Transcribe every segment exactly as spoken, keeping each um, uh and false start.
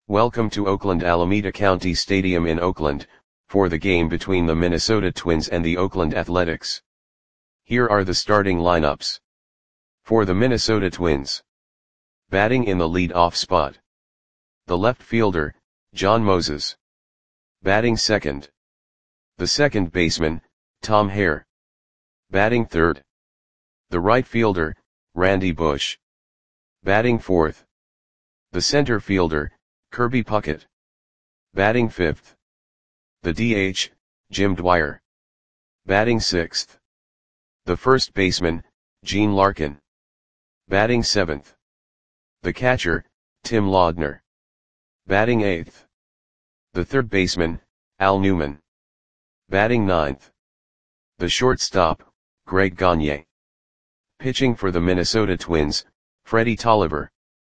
Welcome to Oakland Alameda County Stadium in Oakland, for the game between the Minnesota Twins and the Oakland Athletics. Here are the starting lineups. For the Minnesota Twins. Batting in the lead-off spot. The left fielder, John Moses. Batting second. The second baseman, Tom Hare. Batting third. The right fielder, Randy Bush. Batting fourth. The center fielder, Kirby Puckett. Batting fifth. The D H, Jim Dwyer. Batting sixth. The first baseman, Gene Larkin. Batting seventh. The catcher, Tim Laudner. Batting eighth. The third baseman, Al Newman. Batting ninth. The shortstop, Greg Gagne. Pitching for the Minnesota Twins, Freddie Tolliver.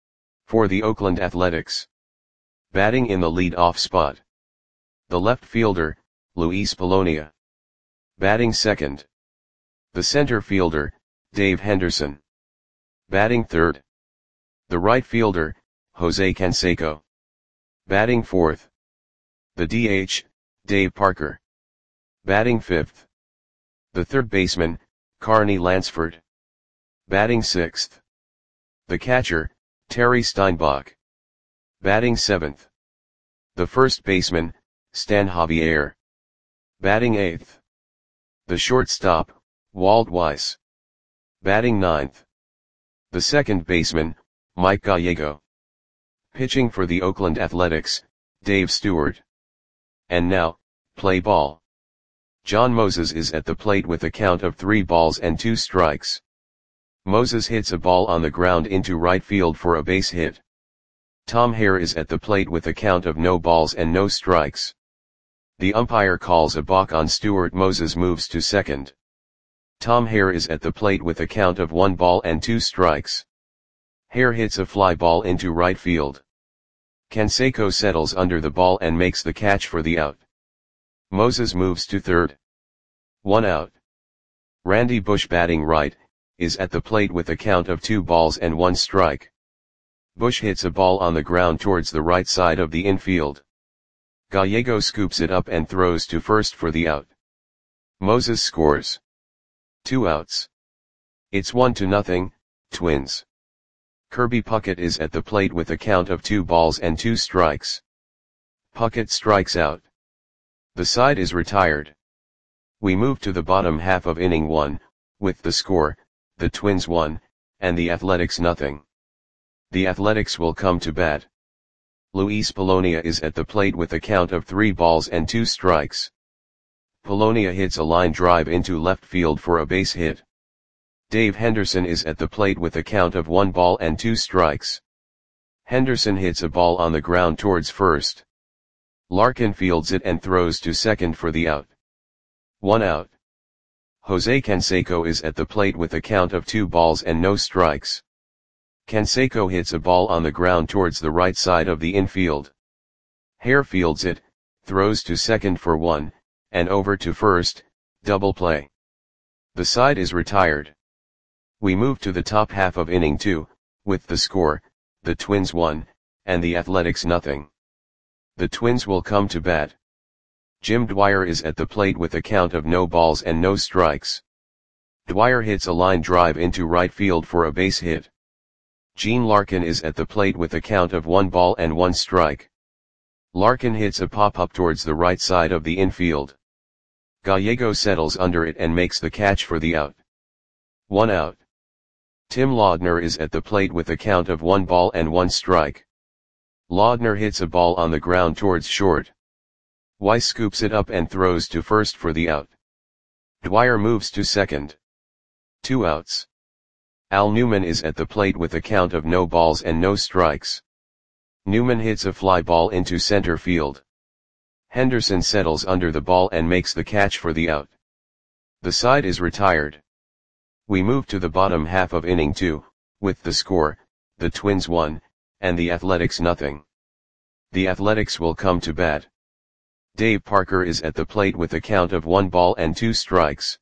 For the Oakland Athletics. Batting in the lead-off spot. The left fielder, Luis Polonia. Batting second. The center fielder, Dave Henderson. Batting third. The right fielder, Jose Canseco. Batting fourth. The D H, Dave Parker. Batting fifth. The third baseman, Carney Lansford. Batting sixth. The catcher, Terry Steinbach. Batting seventh. The first baseman, Stan Javier. Batting eighth. The shortstop, Walt Weiss. Batting ninth. The second baseman, Mike Gallego. Pitching for the Oakland Athletics, Dave Stewart. And now, play ball. John Moses is at the plate with a count of three balls and two strikes. Moses hits a ball on the ground into right field for a base hit. Tom Hare is at the plate with a count of no balls and no strikes. The umpire calls a balk on Stewart. Moses moves to second. Tom Hare is at the plate with a count of one ball and two strikes. Hare hits a fly ball into right field. Canseco settles under the ball and makes the catch for the out. Moses moves to third. One out. Randy Bush, batting right, is at the plate with a count of two balls and one strike. Bush hits a ball on the ground towards the right side of the infield. Gallego scoops it up and throws to first for the out. Moses scores. Two outs. It's one to nothing, Twins. Kirby Puckett is at the plate with a count of two balls and two strikes. Puckett strikes out. The side is retired. We move to the bottom half of inning one, with the score, the Twins one, and the Athletics nothing. The Athletics will come to bat. Luis Polonia is at the plate with a count of three balls and two strikes. Polonia hits a line drive into left field for a base hit. Dave Henderson is at the plate with a count of one ball and two strikes. Henderson hits a ball on the ground towards first. Larkin fields it and throws to second for the out. One out. Jose Canseco is at the plate with a count of two balls and no strikes. Canseco hits a ball on the ground towards the right side of the infield. Hare fields it, throws to second for one, and over to first, double play. The side is retired. We move to the top half of inning two, with the score, the Twins one, and the Athletics nothing. The Twins will come to bat. Jim Dwyer is at the plate with a count of no balls and no strikes. Dwyer hits a line drive into right field for a base hit. Gene Larkin is at the plate with a count of one ball and one strike. Larkin hits a pop-up towards the right side of the infield. Gallego settles under it and makes the catch for the out. One out. Tim Laudner is at the plate with a count of one ball and one strike. Laudner hits a ball on the ground towards short. Weiss scoops it up and throws to first for the out. Dwyer moves to second. Two outs. Al Newman is at the plate with a count of no balls and no strikes. Newman hits a fly ball into center field. Henderson settles under the ball and makes the catch for the out. The side is retired. We move to the bottom half of inning two, with the score, the Twins one, and the Athletics nothing. The Athletics will come to bat. Dave Parker is at the plate with a count of one ball and two strikes.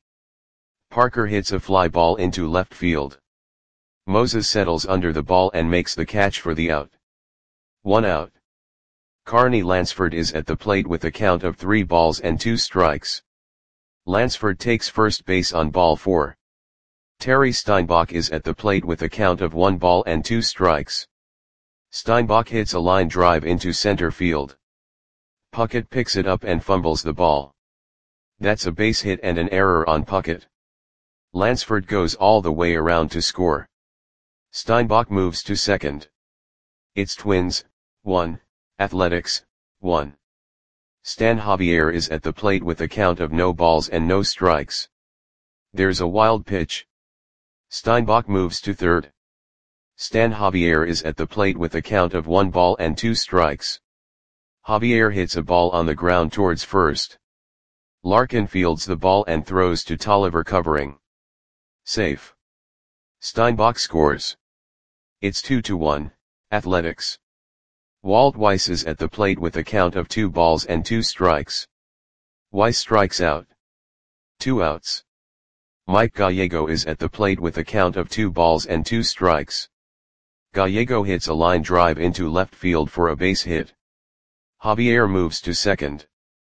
Parker hits a fly ball into left field. Moses settles under the ball and makes the catch for the out. One out. Carney Lansford is at the plate with a count of three balls and two strikes. Lansford takes first base on ball four. Terry Steinbach is at the plate with a count of one ball and two strikes. Steinbach hits a line drive into center field. Puckett picks it up and fumbles the ball. That's a base hit and an error on Puckett. Lansford goes all the way around to score. Steinbach moves to second. It's Twins, one, Athletics, one. Stan Javier is at the plate with a count of no balls and no strikes. There's a wild pitch. Steinbach moves to third. Stan Javier is at the plate with a count of one ball and two strikes. Javier hits a ball on the ground towards first. Larkin fields the ball and throws to Tolliver covering. Safe. Steinbach scores. It's two to one, Athletics. Walt Weiss is at the plate with a count of two balls and two strikes. Weiss strikes out. Two outs. Mike Gallego is at the plate with a count of two balls and two strikes. Gallego hits a line drive into left field for a base hit. Javier moves to second.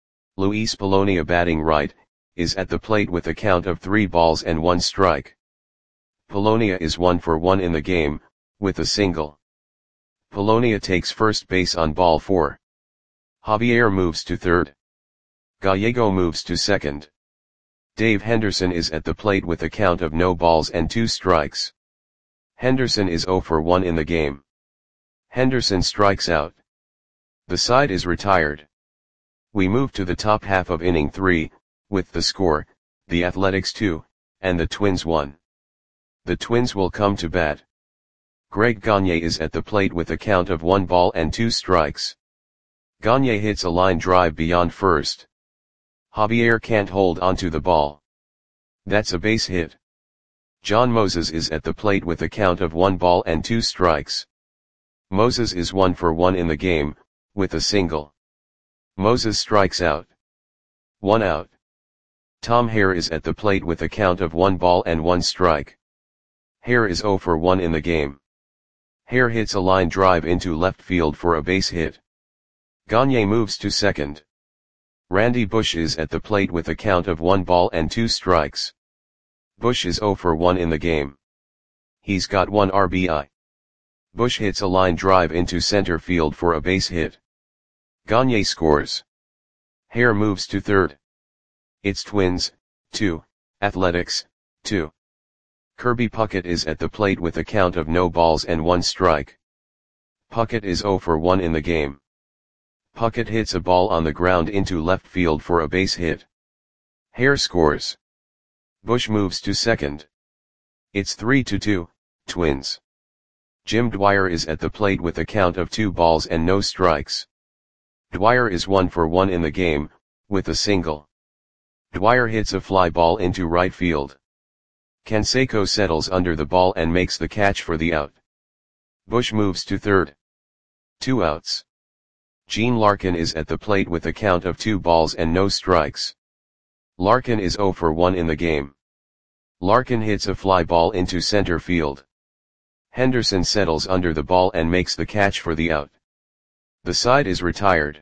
Luis Polonia, batting right, is at the plate with a count of three balls and one strike. Polonia is one for one in the game, with a single. Polonia takes first base on ball four. Javier moves to third. Gallego moves to second. Dave Henderson is at the plate with a count of no balls and two strikes. Henderson is zero for one in the game. Henderson strikes out. The side is retired. We move to the top half of inning three, with the score, the Athletics two, and the Twins one. The Twins will come to bat. Greg Gagne is at the plate with a count of one ball and two strikes. Gagne hits a line drive beyond first. Javier can't hold onto the ball. That's a base hit. John Moses is at the plate with a count of one ball and two strikes. Moses is one for one in the game, with a single. Moses strikes out. One out. Tom Hare is at the plate with a count of one ball and one strike. Hare is zero for one in the game. Hare hits a line drive into left field for a base hit. Gagne moves to second. Randy Bush is at the plate with a count of one ball and two strikes. Bush is zero for one in the game. He's got one R B I. Bush hits a line drive into center field for a base hit. Gagne scores. Hare moves to third. It's Twins, two, Athletics, two. Kirby Puckett is at the plate with a count of no balls and one strike. Puckett is zero for one in the game. Puckett hits a ball on the ground into left field for a base hit. Hare scores. Bush moves to second. It's three to two, Twins. Jim Dwyer is at the plate with a count of two balls and no strikes. Dwyer is one for one in the game, with a single. Dwyer hits a fly ball into right field. Canseco settles under the ball and makes the catch for the out. Bush moves to third. Two outs. Gene Larkin is at the plate with a count of two balls and no strikes. Larkin is zero for one in the game. Larkin hits a fly ball into center field. Henderson settles under the ball and makes the catch for the out. The side is retired.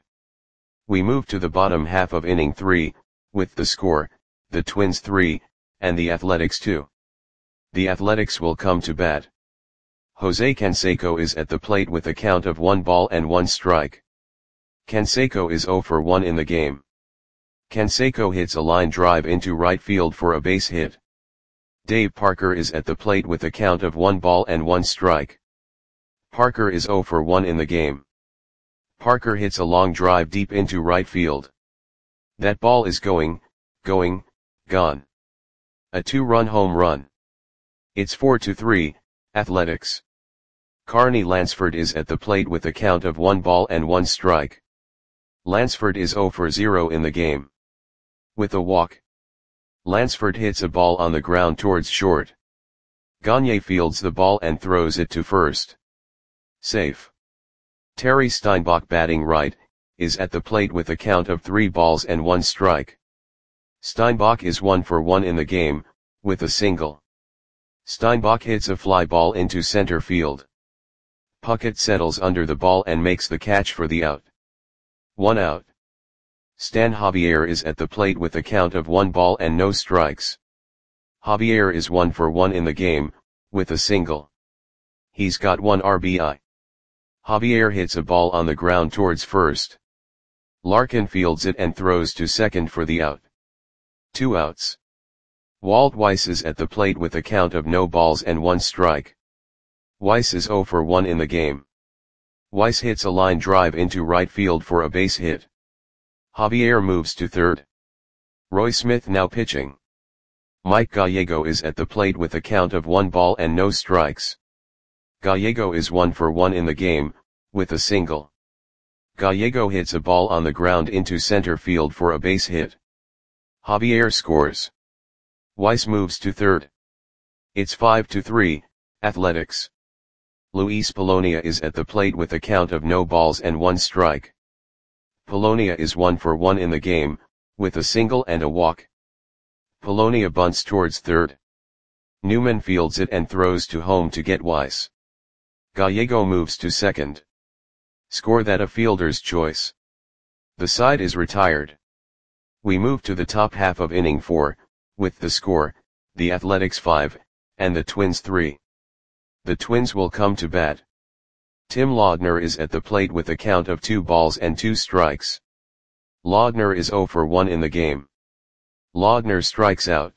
We move to the bottom half of inning three, with the score, the Twins three, and the Athletics two. The Athletics will come to bat. Jose Canseco is at the plate with a count of one ball and one strike. Canseco is zero for one in the game. Canseco hits a line drive into right field for a base hit. Dave Parker is at the plate with a count of one ball and one strike. Parker is zero for one in the game. Parker hits a long drive deep into right field. That ball is going, going, gone. A two-run home run. It's four to three, Athletics. Carney Lansford is at the plate with a count of one ball and one strike. Lansford is zero for zero in the game. With a walk. Lansford hits a ball on the ground towards short. Gagne fields the ball and throws it to first. Safe. Terry Steinbach, batting right, is at the plate with a count of three balls and one strike. Steinbach is one for one in the game, with a single. Steinbach hits a fly ball into center field. Puckett settles under the ball and makes the catch for the out. One out. Stan Javier is at the plate with a count of one ball and no strikes. Javier is one for one in the game, with a single. He's got one R B I. Javier hits a ball on the ground towards first. Larkin fields it and throws to second for the out. Two outs. Walt Weiss is at the plate with a count of no balls and one strike. Weiss is zero for one in the game. Weiss hits a line drive into right field for a base hit. Javier moves to third. Roy Smith now pitching. Mike Gallego is at the plate with a count of one ball and no strikes. Gallego is one for one in the game, with a single. Gallego hits a ball on the ground into center field for a base hit. Javier scores. Weiss moves to third. It's five to three, Athletics. Luis Polonia is at the plate with a count of no balls and one strike. Polonia is one for one in the game, with a single and a walk. Polonia bunts towards third. Newman fields it and throws to home to get Weiss. Gallego moves to second. Score that a fielder's choice. The side is retired. We move to the top half of inning four, with the score, the Athletics five, and the Twins three. The Twins will come to bat. Tim Laudner is at the plate with a count of two balls and two strikes. Laudner is zero for one in the game. Laudner strikes out.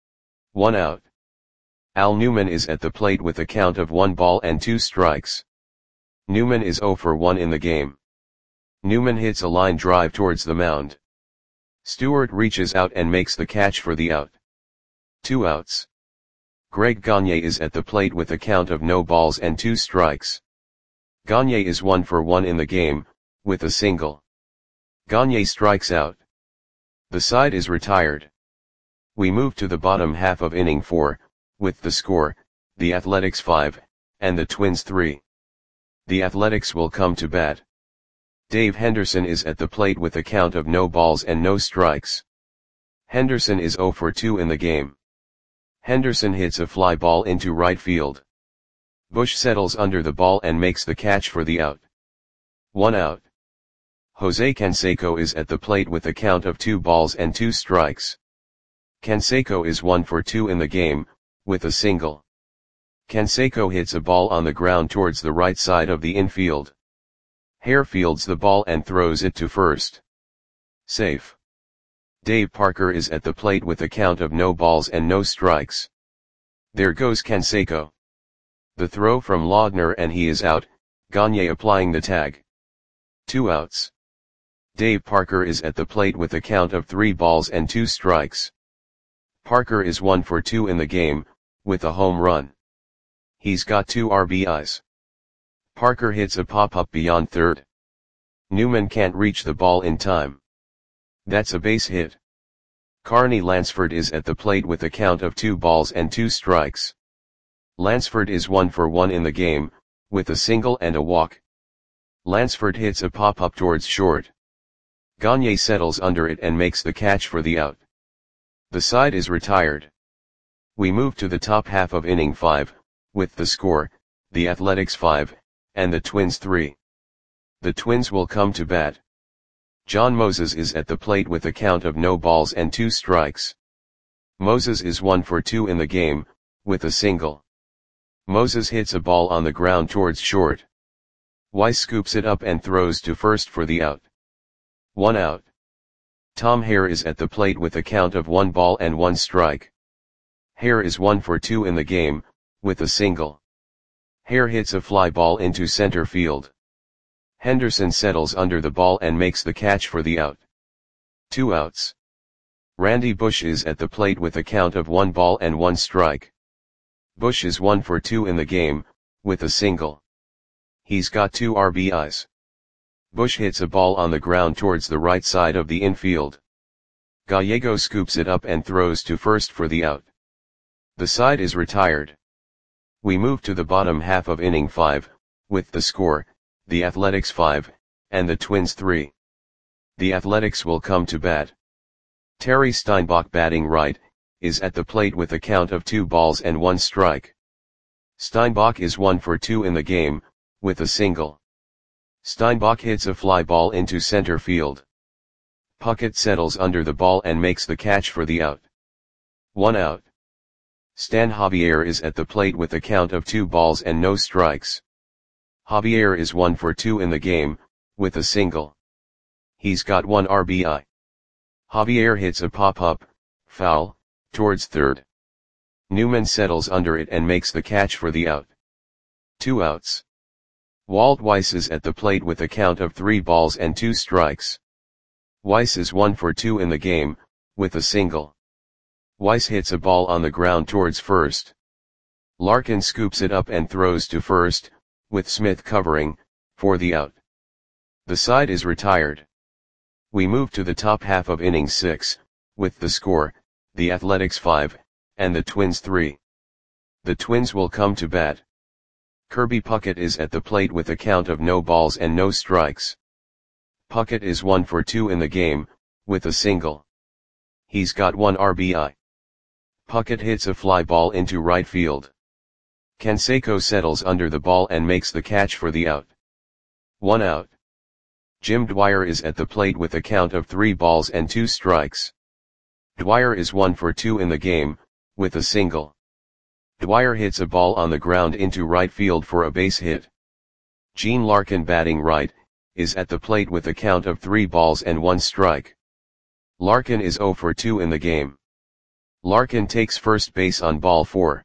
One out. Al Newman is at the plate with a count of one ball and two strikes. Newman is zero for one in the game. Newman hits a line drive towards the mound. Stewart reaches out and makes the catch for the out. Two outs. Greg Gagne is at the plate with a count of no balls and two strikes. Gagne is one for one in the game, with a single. Gagne strikes out. The side is retired. We move to the bottom half of inning four, with the score, the Athletics five, and the Twins three. The Athletics will come to bat. Dave Henderson is at the plate with a count of no balls and no strikes. Henderson is zero for two in the game. Henderson hits a fly ball into right field. Bush settles under the ball and makes the catch for the out. One out. Jose Canseco is at the plate with a count of two balls and two strikes. Canseco is one for two in the game, with a single. Canseco hits a ball on the ground towards the right side of the infield. Hare fields the ball and throws it to first. Safe. Dave Parker is at the plate with a count of no balls and no strikes. There goes Canseco. The throw from Laudner and he is out, Gagne applying the tag. Two outs. Dave Parker is at the plate with a count of three balls and two strikes. Parker is one for two in the game, with a home run. He's got two R B Is. Parker hits a pop-up beyond third. Newman can't reach the ball in time. That's a base hit. Carney Lansford is at the plate with a count of two balls and two strikes. Lansford is one for one in the game, with a single and a walk. Lansford hits a pop-up towards short. Gagne settles under it and makes the catch for the out. The side is retired. We move to the top half of inning five, with the score, the Athletics five, and the Twins three. The Twins will come to bat. John Moses is at the plate with a count of no balls and two strikes. Moses is one for two in the game, with a single. Moses hits a ball on the ground towards short. Weiss scoops it up and throws to first for the out. One out. Tom Hare is at the plate with a count of one ball and one strike. Hare is one for two in the game, with a single. Hare hits a fly ball into center field. Henderson settles under the ball and makes the catch for the out. Two outs. Randy Bush is at the plate with a count of one ball and one strike. Bush is one for two in the game, with a single. He's got two R B Is. Bush hits a ball on the ground towards the right side of the infield. Gallego scoops it up and throws to first for the out. The side is retired. We move to the bottom half of inning five, with the score, the Athletics five, and the Twins three. The Athletics will come to bat. Terry Steinbach batting right, is at the plate with a count of two balls and one strike. Steinbach is one for two in the game, with a single. Steinbach hits a fly ball into center field. Puckett settles under the ball and makes the catch for the out. One out. Stan Javier is at the plate with a count of two balls and no strikes. Javier is one for two in the game, with a single. He's got one R B I. Javier hits a pop-up, foul, towards third. Newman settles under it and makes the catch for the out. Two outs. Walt Weiss is at the plate with a count of three balls and two strikes. Weiss is one for two in the game, with a single. Weiss hits a ball on the ground towards first. Larkin scoops it up and throws to first, with Smith covering, for the out. The side is retired. We move to the top half of inning six, with the score, the Athletics five, and the Twins three. The Twins will come to bat. Kirby Puckett is at the plate with a count of no balls and no strikes. Puckett is one for two in the game, with a single. He's got one R B I. Puckett hits a fly ball into right field. Canseco settles under the ball and makes the catch for the out. One out. Jim Dwyer is at the plate with a count of three balls and two strikes. Dwyer is one for two in the game, with a single. Dwyer hits a ball on the ground into right field for a base hit. Gene Larkin, batting right, is at the plate with a count of three balls and one strike. Larkin is zero for two in the game. Larkin takes first base on ball four.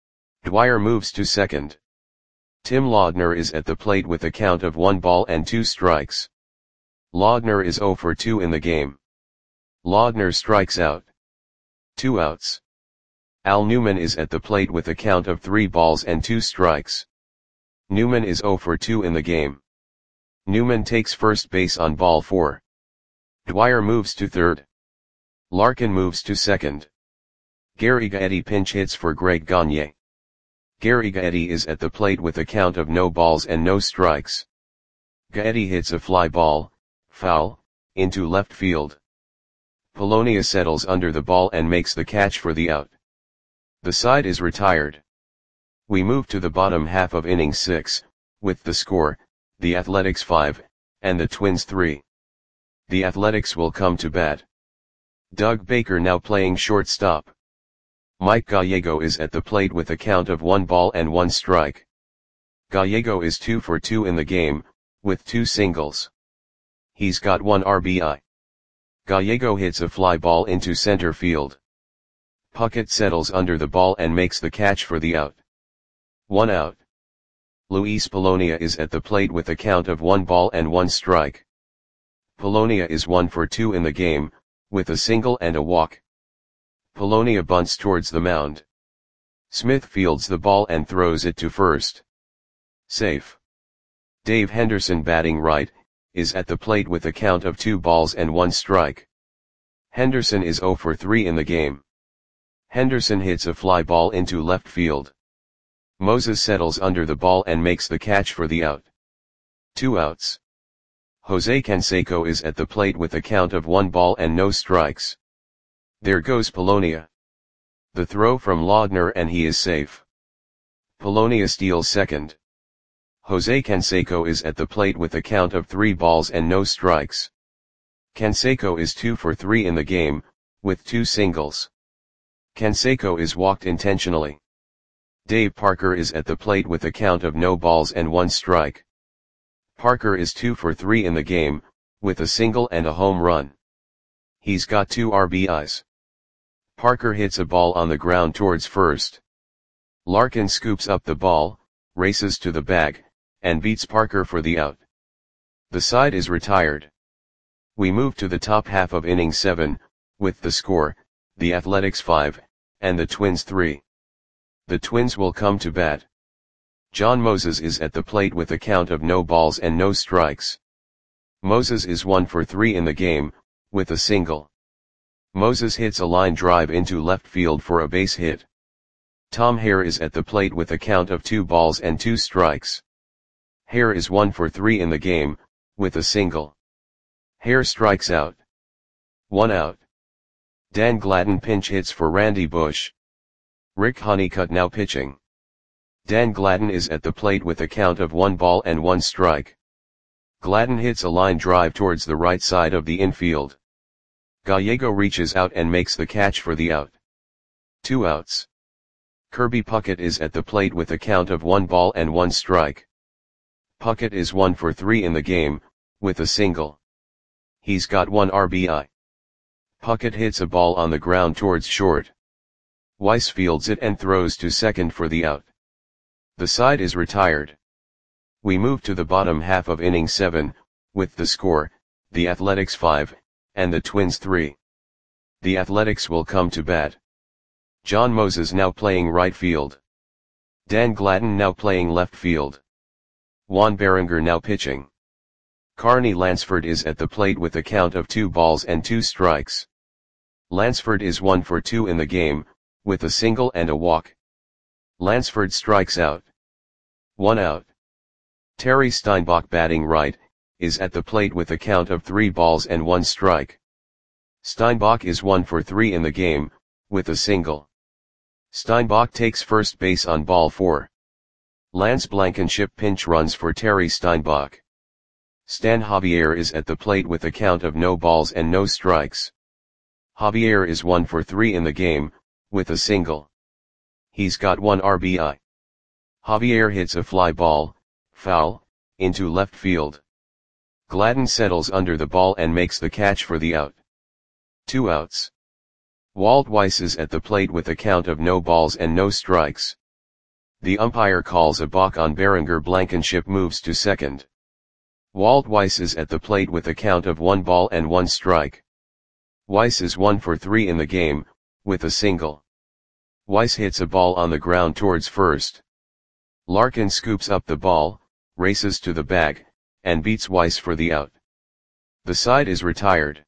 Dwyer moves to second. Tim Laudner is at the plate with a count of one ball and two strikes. Laudner is zero for two in the game. Laudner strikes out. Two outs. Al Newman is at the plate with a count of three balls and two strikes. Newman is zero for two in the game. Newman takes first base on ball four. Dwyer moves to third. Larkin moves to second. Gary Gaetti pinch hits for Greg Gagne. Gary Gaetti is at the plate with a count of no balls and no strikes. Gaetti hits a fly ball, foul, into left field. Polonia settles under the ball and makes the catch for the out. The side is retired. We move to the bottom half of inning six, with the score, the Athletics five, and the Twins three. The Athletics will come to bat. Doug Baker now playing shortstop. Mike Gallego is at the plate with a count of one ball and one strike. Gallego is two for two in the game, with two singles. He's got one R B I. Gallego hits a fly ball into center field. Puckett settles under the ball and makes the catch for the out. One out. Luis Polonia is at the plate with a count of one ball and one strike. Polonia is one for two in the game, with a single and a walk. Polonia bunts towards the mound. Smith fields the ball and throws it to first. Safe. Dave Henderson, batting right, is at the plate with a count of two balls and one strike. Henderson is zero for three in the game. Henderson hits a fly ball into left field. Moses settles under the ball and makes the catch for the out. Two outs. Jose Canseco is at the plate with a count of one ball and no strikes. There goes Polonia. The throw from Laudner and he is safe. Polonia steals second. Jose Canseco is at the plate with a count of three balls and no strikes. Canseco is two for three in the game, with two singles. Canseco is walked intentionally. Dave Parker is at the plate with a count of no balls and one strike. Parker is two for three in the game, with a single and a home run. He's got two R B Is. Parker hits a ball on the ground towards first. Larkin scoops up the ball, races to the bag, and beats Parker for the out. The side is retired. We move to the top half of inning seven, with the score, the Athletics five, and the Twins three. The Twins will come to bat. John Moses is at the plate with a count of no balls and no strikes. Moses is one for three in the game, with a single. Moses hits a line drive into left field for a base hit. Tom Hare is at the plate with a count of two balls and two strikes. Hare is one for three in the game, with a single. Hare strikes out. One out. Dan Gladden pinch hits for Randy Bush. Rick Honeycutt now pitching. Dan Gladden is at the plate with a count of one ball and one strike. Gladden hits a line drive towards the right side of the infield. Gallego reaches out and makes the catch for the out. Two outs. Kirby Puckett is at the plate with a count of one ball and one strike. Puckett is one for three in the game, with a single. He's got one R B I. Puckett hits a ball on the ground towards short. Weiss fields it and throws to second for the out. The side is retired. We move to the bottom half of inning seven, with the score, the Athletics five, and the Twins three. The Athletics will come to bat. John Moses now playing right field. Dan Gladden now playing left field. Juan Berenger now pitching. Carney Lansford is at the plate with a count of two balls and two strikes. Lansford is one for two in the game, with a single and a walk. Lansford strikes out. One out. Terry Steinbach batting right, is at the plate with a count of three balls and one strike. Steinbach is one for three in the game, with a single. Steinbach takes first base on ball four. Lance Blankenship pinch runs for Terry Steinbach. Stan Javier is at the plate with a count of no balls and no strikes. Javier is one for three in the game, with a single. He's got one R B I. Javier hits a fly ball, foul, into left field. Gladden settles under the ball and makes the catch for the out. Two outs. Walt Weiss is at the plate with a count of no balls and no strikes. The umpire calls a balk on Berenger. Blankenship moves to second. Walt Weiss is at the plate with a count of one ball and one strike. Weiss is one for three in the game, with a single. Weiss hits a ball on the ground towards first. Larkin scoops up the ball, races to the bag, and beats Weiss for the out. The side is retired.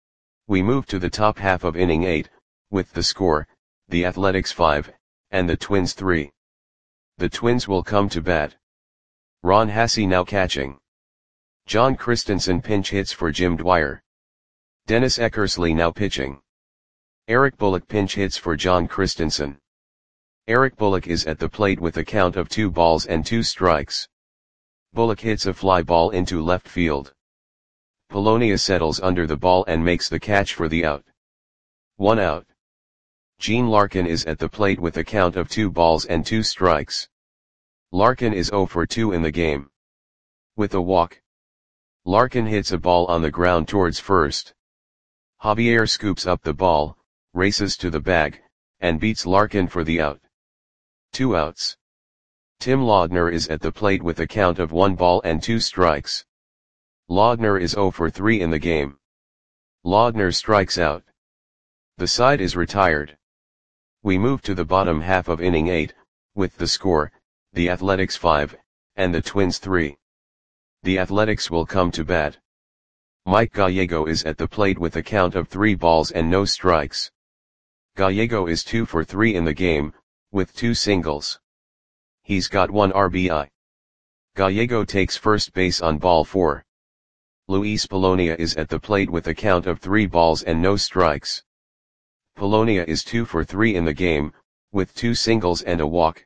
We move to the top half of inning eight, with the score, the Athletics five, and the Twins three. The Twins will come to bat. Ron Hassey now catching. John Christensen pinch hits for Jim Dwyer. Dennis Eckersley now pitching. Eric Bullock pinch hits for John Christensen. Eric Bullock is at the plate with a count of two balls and two strikes. Bullock hits a fly ball into left field. Polonia settles under the ball and makes the catch for the out. One out. Gene Larkin is at the plate with a count of two balls and two strikes. Larkin is zero for two in the game. With a walk. Larkin hits a ball on the ground towards first. Javier scoops up the ball, races to the bag, and beats Larkin for the out. Two outs. Tim Laudner is at the plate with a count of one ball and two strikes. Laudner is zero for three in the game. Laudner strikes out. The side is retired. We move to the bottom half of inning eight, with the score, the Athletics five, and the Twins three. The Athletics will come to bat. Mike Gallego is at the plate with a count of three balls and no strikes. Gallego is two for three in the game, with two singles. He's got one R B I. Gallego takes first base on ball four. Luis Polonia is at the plate with a count of three balls and no strikes. Polonia is two for three in the game, with two singles and a walk.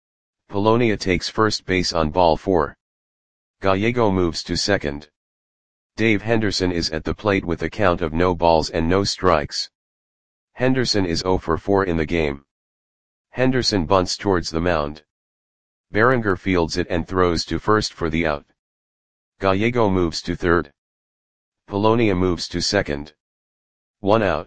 Polonia takes first base on ball four. Gallego moves to second. Dave Henderson is at the plate with a count of no balls and no strikes. Henderson is zero for four in the game. Henderson bunts towards the mound. Berenger fields it and throws to first for the out. Gallego moves to third. Polonia moves to second. One out.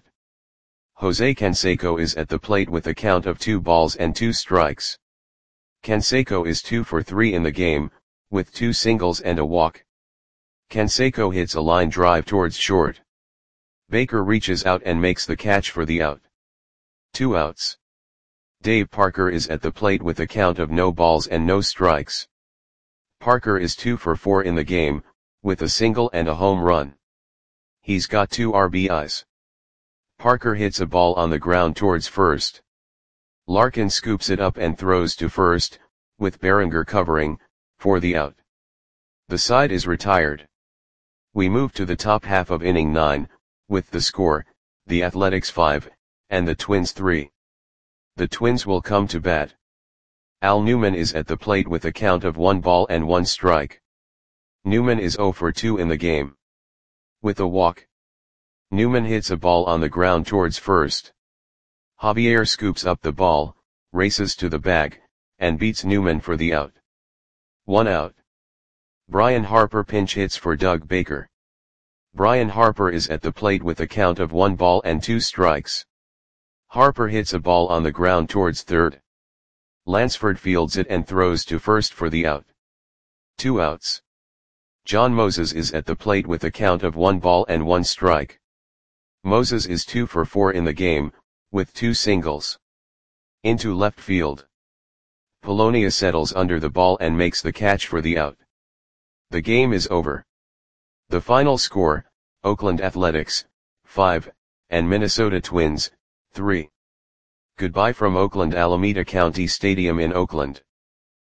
Jose Canseco is at the plate with a count of two balls and two strikes. Canseco is two for three in the game, with two singles and a walk. Canseco hits a line drive towards short. Baker reaches out and makes the catch for the out. Two outs. Dave Parker is at the plate with a count of no balls and no strikes. Parker is two for four in the game, with a single and a home run. He's got two R B Is. Parker hits a ball on the ground towards first. Larkin scoops it up and throws to first, with Berenger covering, for the out. The side is retired. We move to the top half of inning nine, with the score, the Athletics five, and the Twins three. The Twins will come to bat. Al Newman is at the plate with a count of one ball and one strike. Newman is zero for two in the game. With a walk, Newman hits a ball on the ground towards first. Javier scoops up the ball, races to the bag, and beats Newman for the out. One out. Brian Harper pinch hits for Doug Baker. Brian Harper is at the plate with a count of one ball and two strikes. Harper hits a ball on the ground towards third. Lansford fields it and throws to first for the out. Two outs. John Moses is at the plate with a count of one ball and one strike. Moses is two for four in the game, with two singles. Into left field. Polonia settles under the ball and makes the catch for the out. The game is over. The final score, Oakland Athletics, five, and Minnesota Twins, three. Goodbye from Oakland Alameda County Stadium in Oakland.